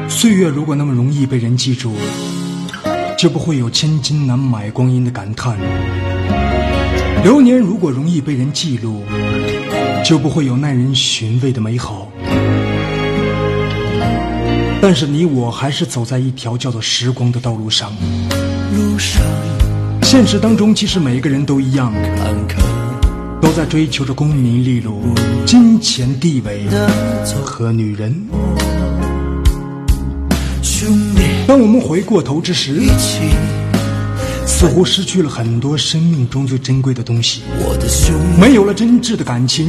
岁月如果那么容易被人记住，就不会有千金难买光阴的感叹；流年如果容易被人记录，就不会有耐人寻味的美好。但是你我还是走在一条叫做时光的道路上。现实当中，其实每个人都一样，都在追求着功名利禄、金钱地位和女人。当我们回过头之时，似乎失去了很多生命中最珍贵的东西，没有了真挚的感情，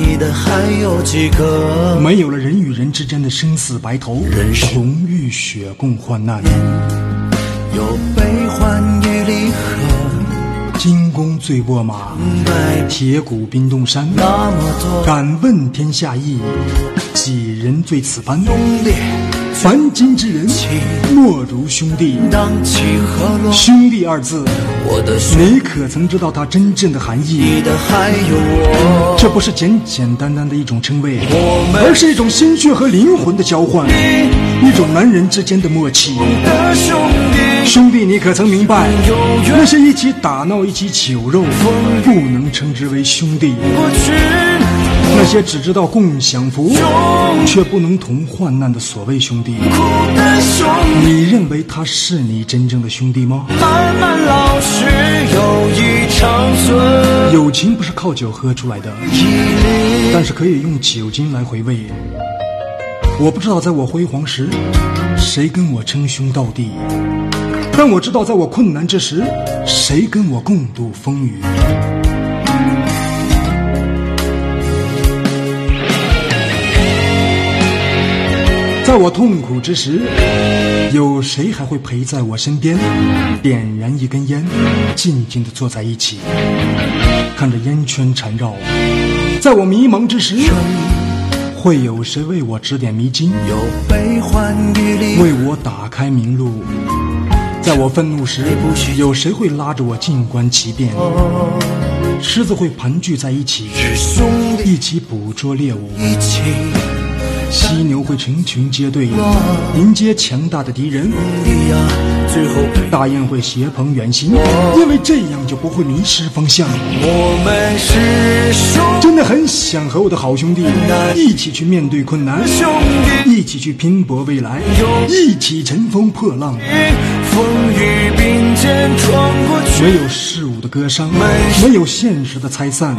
没有了人与人之间的生死白头，同浴血共患难， 有悲欢与离合， 金弓醉卧马，铁骨冰冻山，敢问天下意，几人醉此番？凡今之人，莫如兄弟。兄弟二字，你可曾知道它真正的含义？这不是简简单单的一种称谓，而是一种心血和灵魂的交换，一种男人之间的默契。兄弟，你可曾明白，那些一起打闹一起酒肉，不能称之为兄弟；那些只知道共享福却不能同患难的所谓兄弟，你认为他是你真正的兄弟吗？ 慢慢老去，友谊长存。 友情不是靠酒喝出来的，但是可以用酒精来回味。我不知道在我辉煌时谁跟我称兄道弟，但我知道在我困难之时谁跟我共度风雨。在我痛苦之时，有谁还会陪在我身边，点燃一根烟，静静地坐在一起，看着烟圈缠绕。在我迷茫之时，会有谁为我指点迷津，为我打开明路？在我愤怒时，有谁会拉着我静观其变？狮子会盘踞在一起，一起捕捉猎物，犀牛会成群结队迎接强大的敌人，大雁会携朋远行，因为这样就不会迷失方向。 我们是兄弟， 真的很想和我的好兄弟一起去面对困难，一起去拼搏未来，一起乘风破浪， 风雨并肩闯过去。 没有事物的割伤，没有现实的拆散。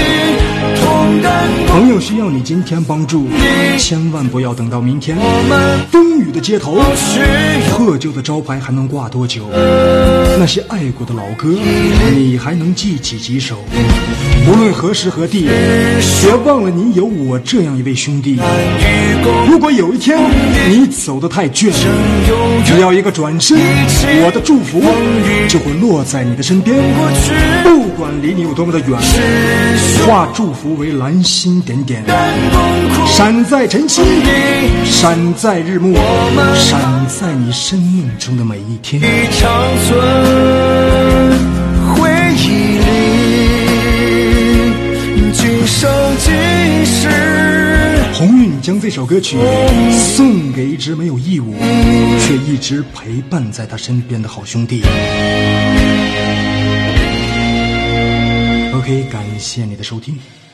朋友需要你今天帮助，千万不要等到明天。风雨的街头，破旧的招牌还能挂多久？那些爱过的老歌，你还能记起几首？无论何时何地，别忘了你有我这样一位兄弟。如果有一天你走得太倦，只要一个转身，我的祝福就会落在你的身边。不管离你有多么的远，化祝福为蓝心点点，闪在晨曦，闪在日暮，闪在你生命中的每一天。 长存回忆里，今生今世。 鸿运将这首歌曲送给一直没有义务却一直陪伴在他身边的好兄弟。OK， 感谢你的收听。